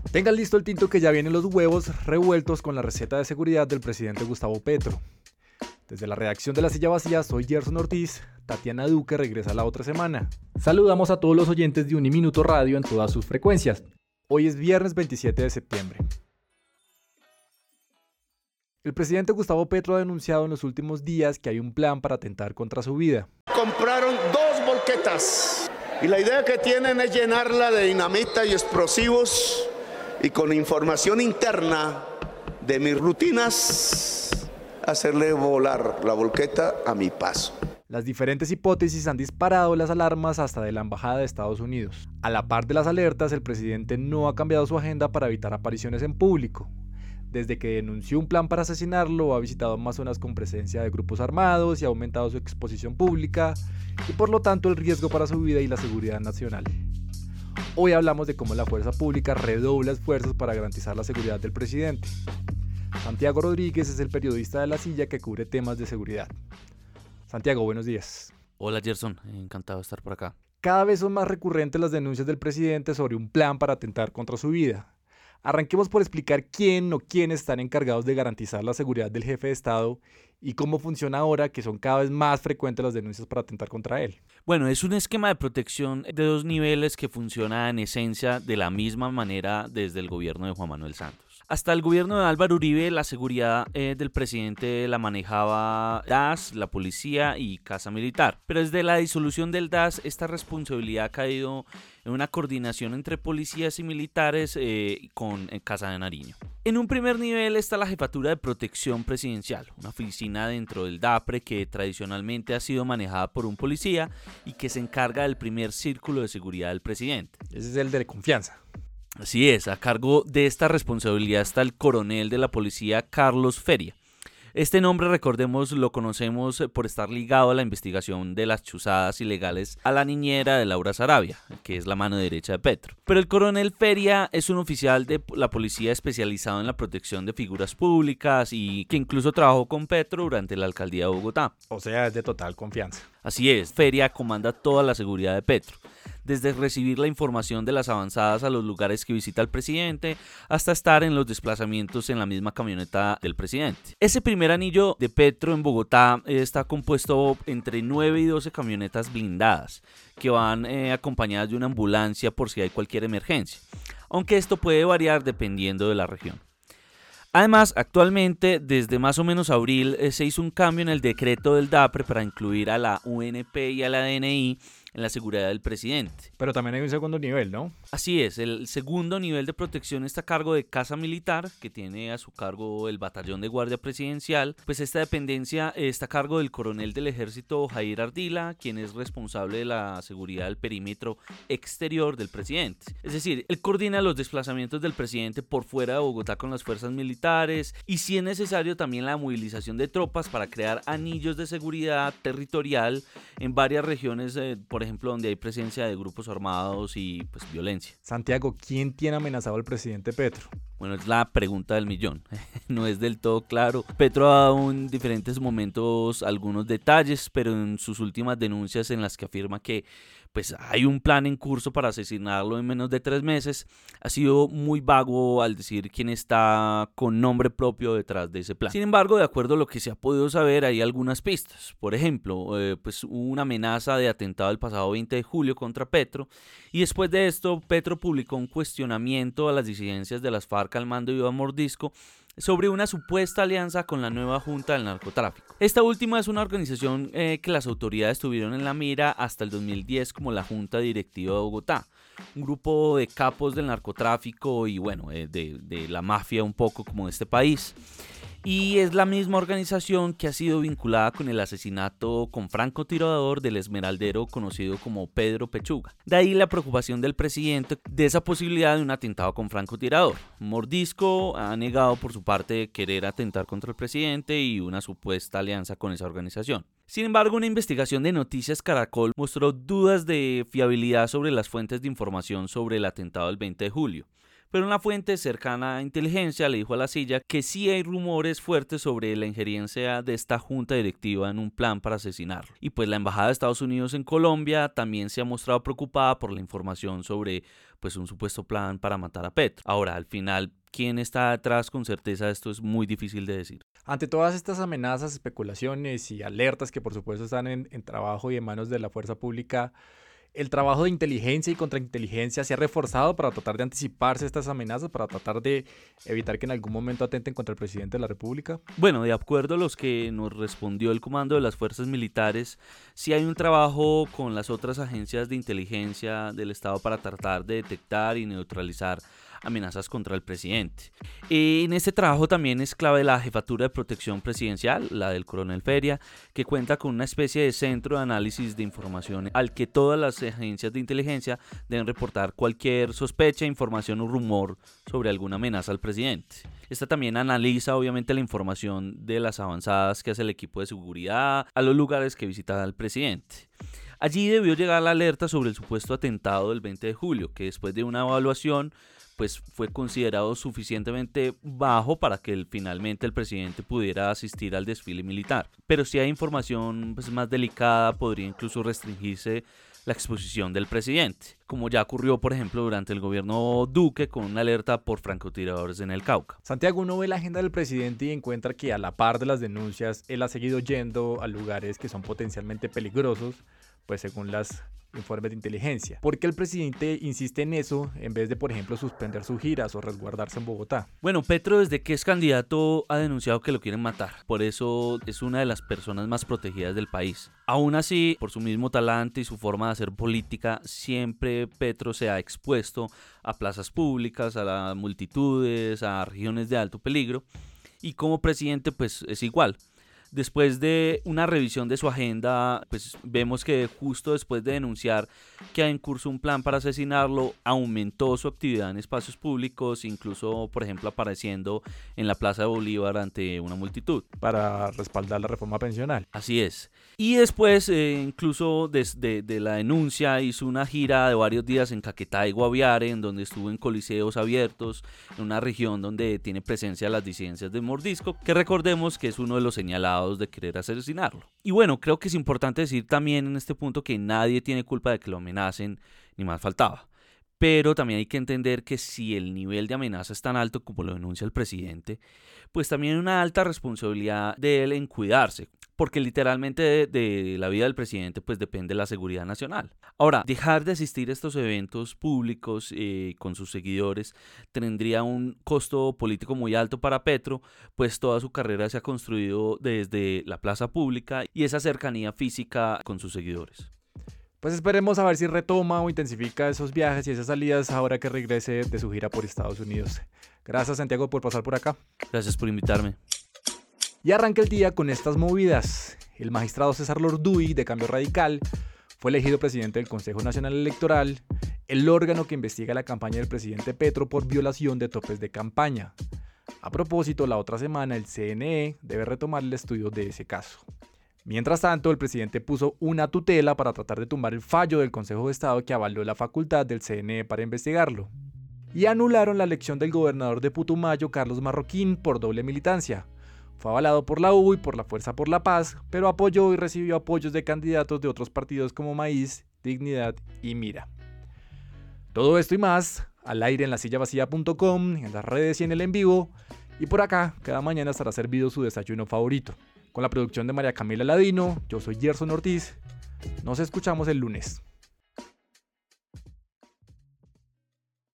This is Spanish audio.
Tengan listo el tinto que ya vienen los huevos revueltos con la receta de seguridad del presidente Gustavo Petro. Desde la redacción de La Silla Vacía, soy Gerson Ortiz. Tatiana Duque regresa la otra semana. Saludamos a todos los oyentes de Uniminuto Radio en todas sus frecuencias. Hoy es viernes 27 de septiembre. El presidente Gustavo Petro ha denunciado en los últimos días que hay un plan para atentar contra su vida. Compraron 2 volquetas y la idea que tienen es llenarla de dinamita y explosivos y con información interna de mis rutinas hacerle volar la volqueta a mi paso. Las diferentes hipótesis han disparado las alarmas hasta de la Embajada de Estados Unidos. A la par de las alertas, el presidente no ha cambiado su agenda para evitar apariciones en público. Desde que denunció un plan para asesinarlo, ha visitado Amazonas con presencia de grupos armados y ha aumentado su exposición pública y por lo tanto el riesgo para su vida y la seguridad nacional. Hoy hablamos de cómo la fuerza pública redobla esfuerzos para garantizar la seguridad del presidente. Santiago Rodríguez es el periodista de La Silla que cubre temas de seguridad. Santiago, buenos días. Hola Gerson, encantado de estar por acá. Cada vez son más recurrentes las denuncias del presidente sobre un plan para atentar contra su vida. Arranquemos por explicar quién o quiénes están encargados de garantizar la seguridad del jefe de Estado y cómo funciona ahora que son cada vez más frecuentes las denuncias para atentar contra él. Bueno, es un esquema de protección de 2 niveles que funciona en esencia de la misma manera desde el gobierno de Juan Manuel Santos. Hasta el gobierno de Álvaro Uribe, la seguridad del presidente la manejaba DAS, la policía y Casa Militar. Pero desde la disolución del DAS, esta responsabilidad ha caído en una coordinación entre policías y militares con Casa de Nariño. En un primer nivel está la Jefatura de Protección Presidencial, una oficina dentro del DAPRE que tradicionalmente ha sido manejada por un policía y que se encarga del primer círculo de seguridad del presidente. Ese es el de confianza. Así es, a cargo de esta responsabilidad está el coronel de la policía Carlos Feria. Este nombre, recordemos, lo conocemos por estar ligado a la investigación de las chuzadas ilegales a la niñera de Laura Sarabia, que es la mano derecha de Petro. Pero el coronel Feria es un oficial de la policía especializado en la protección de figuras públicas y que incluso trabajó con Petro durante la alcaldía de Bogotá. O sea, es de total confianza. Así es, Feria comanda toda la seguridad de Petro, desde recibir la información de las avanzadas a los lugares que visita el presidente hasta estar en los desplazamientos en la misma camioneta del presidente. Ese primer anillo de Petro en Bogotá está compuesto entre 9 y 12 camionetas blindadas que van acompañadas de una ambulancia por si hay cualquier emergencia, aunque esto puede variar dependiendo de la región. Además, actualmente, desde más o menos abril, se hizo un cambio en el decreto del DAPRE para incluir a la UNP y a la DNI en la seguridad del presidente. Pero también hay un segundo nivel, ¿no? Así es, el segundo nivel de protección está a cargo de Casa Militar, que tiene a su cargo el Batallón de Guardia Presidencial. Pues esta dependencia está a cargo del coronel del Ejército Jair Ardila, quien es responsable de la seguridad del perímetro exterior del presidente. Es decir, él coordina los desplazamientos del presidente por fuera de Bogotá con las fuerzas militares y, si es necesario, también la movilización de tropas para crear anillos de seguridad territorial en varias regiones, por ejemplo, donde hay presencia de grupos armados y pues violencia. Santiago, ¿quién tiene amenazado al presidente Petro? Bueno, es la pregunta del millón. No es del todo claro. Petro ha dado en diferentes momentos algunos detalles, pero en sus últimas denuncias en las que afirma que pues hay un plan en curso para asesinarlo en menos de 3 meses, ha sido muy vago al decir quién está con nombre propio detrás de ese plan. Sin embargo, de acuerdo a lo que se ha podido saber, hay algunas pistas. Por ejemplo, pues hubo una amenaza de atentado el pasado 20 de julio contra Petro, y después de esto, Petro publicó un cuestionamiento a las disidencias de las FARC al mando de Iván Mordisco sobre una supuesta alianza con la nueva Junta del Narcotráfico. Esta última es una organización que las autoridades tuvieron en la mira hasta el 2010 como la Junta Directiva de Bogotá, un grupo de capos del narcotráfico y bueno, de la mafia un poco como de este país. Y es la misma organización que ha sido vinculada con el asesinato con francotirador del esmeraldero conocido como Pedro Pechuga. De ahí la preocupación del presidente de esa posibilidad de un atentado con francotirador. Mordisco ha negado por su parte querer atentar contra el presidente y una supuesta alianza con esa organización. Sin embargo, una investigación de Noticias Caracol mostró dudas de fiabilidad sobre las fuentes de información sobre el atentado del 20 de julio. Pero una fuente cercana a inteligencia le dijo a La Silla que sí hay rumores fuertes sobre la injerencia de esta junta directiva en un plan para asesinarlo. Y pues la embajada de Estados Unidos en Colombia también se ha mostrado preocupada por la información sobre pues un supuesto plan para matar a Petro. Ahora, al final, ¿quién está detrás? Con certeza esto es muy difícil de decir. Ante todas estas amenazas, especulaciones y alertas que por supuesto están en trabajo y en manos de la fuerza pública, el trabajo de inteligencia y contrainteligencia se ha reforzado para tratar de anticiparse a estas amenazas, para tratar de evitar que en algún momento atenten contra el presidente de la República. Bueno, de acuerdo a los que nos respondió el comando de las fuerzas militares, sí hay un trabajo con las otras agencias de inteligencia del Estado para tratar de detectar y neutralizar amenazas contra el presidente. En este trabajo también es clave la Jefatura de Protección Presidencial, la del Coronel Feria, que cuenta con una especie de centro de análisis de información al que todas las agencias de inteligencia deben reportar cualquier sospecha, información o rumor sobre alguna amenaza al presidente. Esta también analiza obviamente la información de las avanzadas que hace el equipo de seguridad a los lugares que visita el presidente. Allí debió llegar la alerta sobre el supuesto atentado del 20 de julio, que después de una evaluación pues fue considerado suficientemente bajo para que finalmente el presidente pudiera asistir al desfile militar. Pero si hay información pues, más delicada, podría incluso restringirse la exposición del presidente, como ya ocurrió, por ejemplo, durante el gobierno Duque con una alerta por francotiradores en el Cauca. Santiago, uno ve la agenda del presidente y encuentra que a la par de las denuncias, él ha seguido yendo a lugares que son potencialmente peligrosos, pues según las informes de inteligencia. ¿Por qué el presidente insiste en eso en vez de, por ejemplo, suspender sus giras o resguardarse en Bogotá? Bueno, Petro desde que es candidato ha denunciado que lo quieren matar. Por eso es una de las personas más protegidas del país. Aún así, por su mismo talante y su forma de hacer política, siempre Petro se ha expuesto a plazas públicas, a las multitudes, a regiones de alto peligro. Y como presidente, pues es igual. Después de una revisión de su agenda, pues vemos que justo después de denunciar que hay en curso un plan para asesinarlo, aumentó su actividad en espacios públicos, incluso, por ejemplo, apareciendo en la Plaza de Bolívar ante una multitud. Para respaldar la reforma pensional. Así es. Y después, incluso desde la denuncia, hizo una gira de varios días en Caquetá y Guaviare, en donde estuvo en coliseos abiertos, en una región donde tiene presencia las disidencias de Mordisco, que recordemos que es uno de los señalados de querer asesinarlo. Y bueno, creo que es importante decir también en este punto que nadie tiene culpa de que lo amenacen, ni más faltaba. Pero también hay que entender que si el nivel de amenaza es tan alto como lo denuncia el presidente, pues también hay una alta responsabilidad de él en cuidarse, porque literalmente de la vida del presidente pues depende la seguridad nacional. Ahora, dejar de asistir a estos eventos públicos con sus seguidores tendría un costo político muy alto para Petro, pues toda su carrera se ha construido desde la plaza pública y esa cercanía física con sus seguidores. Pues esperemos a ver si retoma o intensifica esos viajes y esas salidas ahora que regrese de su gira por Estados Unidos. Gracias, Santiago, por pasar por acá. Gracias por invitarme. Y arranca el día con estas movidas. El magistrado César Lorduy, de Cambio Radical, fue elegido presidente del Consejo Nacional Electoral, el órgano que investiga la campaña del presidente Petro por violación de topes de campaña. A propósito, la otra semana el CNE debe retomar el estudio de ese caso. Mientras tanto, el presidente puso una tutela para tratar de tumbar el fallo del Consejo de Estado que avaló la facultad del CNE para investigarlo. Y anularon la elección del gobernador de Putumayo, Carlos Marroquín, por doble militancia. Fue avalado por la U y por la Fuerza por la Paz, pero apoyó y recibió apoyos de candidatos de otros partidos como Maíz, Dignidad y Mira. Todo esto y más, al aire en lasillavacía.com, en las redes y en el en vivo. Y por acá, cada mañana estará servido su desayuno favorito. Con la producción de María Camila Ladino, yo soy Gerson Ortiz. Nos escuchamos el lunes.